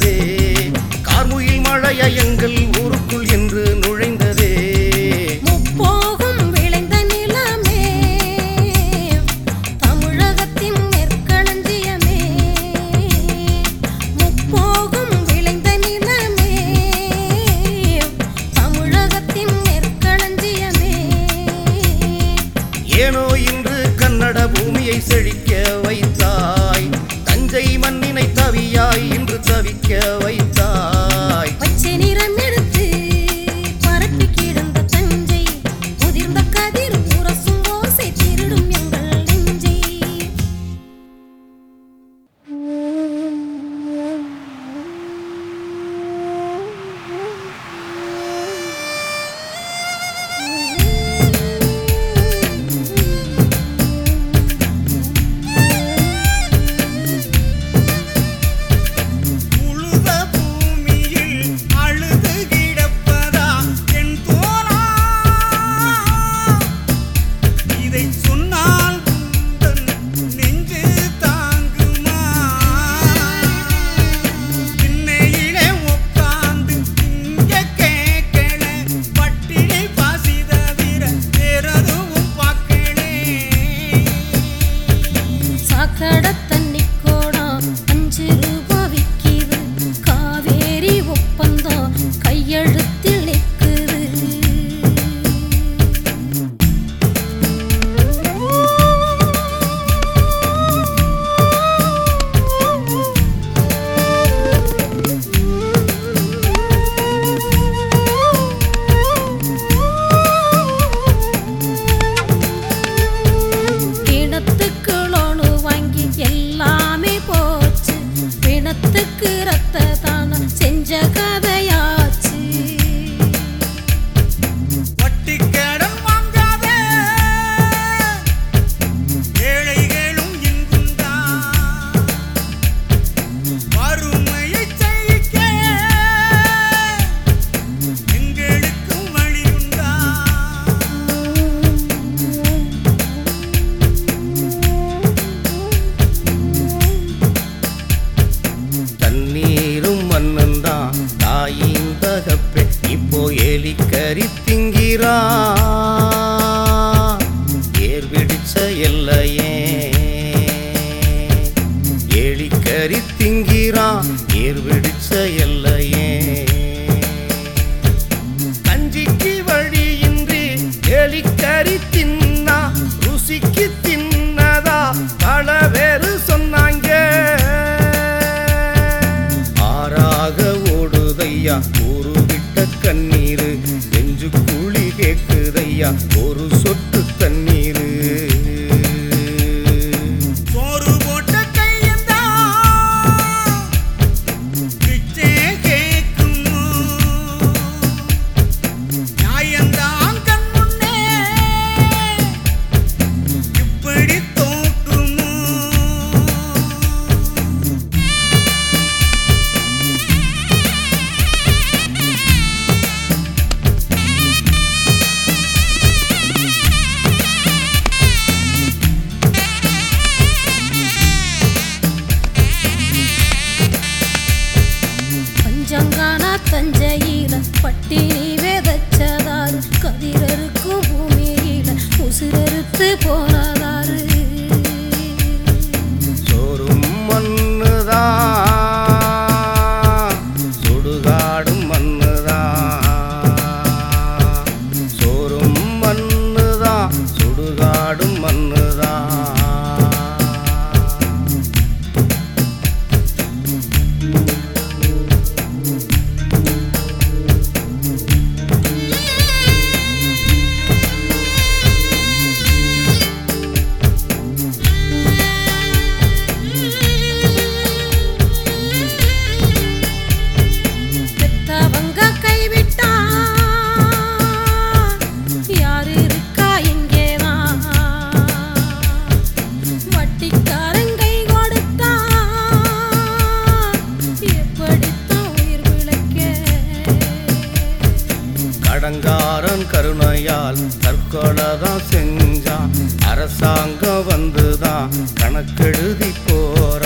வந்ததே, கார்முகில் மழைய எங்கள் ஊருக்குள் என்று நுழைந்ததே. முப்போகம் விளைந்த நிலமே, தமிழகத்தின் நெற்களஞ்சியமே. முப்போகம் விளைந்த நிலமே, தமிழகத்தின் நெற்களஞ்சியமே. ஏனோ இன்று கன்னட பூமியை செழிக்க வைத்தாய், தஞ்சை மண்ணினை தவியாய் இன்று தவிக்க வைத்தாய். பச்சை நிறம் எடுத்து பரப்பி கிடந்த தஞ்சை, முதிர்ந்த கதிர் உரசும் ஓசை திருடும் எங்கள் நெஞ்சை. உழுத பூமியில் அழுது கிடப்பதா என் தோளா? இதை சொன்னால் உந்தன் நெஞ்சு தாங்குமா? திண்ணையிலே உட்கார்ந்து திங்க கேட்கல, பட்டினி பசி தவிர வேறெதுவும் பார்க்கலே. சாக்கடை தண்ணி கோடம் 5 ரூபா விக்கிது, காவேரி ஒப்பந்தம் கையெழுத்தில் நிற்குது. கிணத்துக்கு லோனு வாங்கி எல்லாமே போச்சு, பிணத்துக்கு ரத்த தானம் செஞ்ச கதையாச்சு. வட்டி கடன் வாங்காத ஏழைகளும் இங்குண்டா, வறுமையை ஜெயிக்க எங்களுக்கும் வழியுண்டா. தண்ணீரும் மண்ணுந்தான் தாயின் தகப்பே, இப்போ எலிக்கறி திங்கிறா. ஏர் பிடிச்ச எல்லையே எலிக்கறி திங்கிறா, ஏர் பிடிச்ச எல்லையே. கஞ்சிக்கு வழியின்றி எலிக்கறி தின்னா, ருசிக்கு தின்னதா பல பேரு சொன்னாங்க. ஆறாக ஓடுதையா ஒரு விட்ட கண்ணீரு, நெஞ்சு குழி கேக்குதையா ஒரு சொட்டு தண்ணீரு. சோறு போட்ட கையந்தா பிச்சை கேக்குமோ? நியாயந்தான் கண் முன்னே இப்படி தோற்றுமோ? பஞ்சங்கானா தஞ்சையில பட்டினி விதைச்சதாரு, கதிரருக்கு பூமியில உசிரெடுத்து போனதாரு. சோறும் மண்ணுதான் சுடுகாடும் மண்ணுதான், சோறும் மண்ணுதான் சுடுகாடும் மண்ணுதான். பெத்தவங்க கைவிட்டா யாரு இருக்கா இங்கேதான்? வட்டிக்காரன் கை கொடுத்தா எப்படித்தான் உயிர் பிழைக்க? கடங்காரன் கருணையால் தற்கொலைதான் செஞ்சான், அரசாங்கம் வந்துதான் கணக்கெழுதி போற.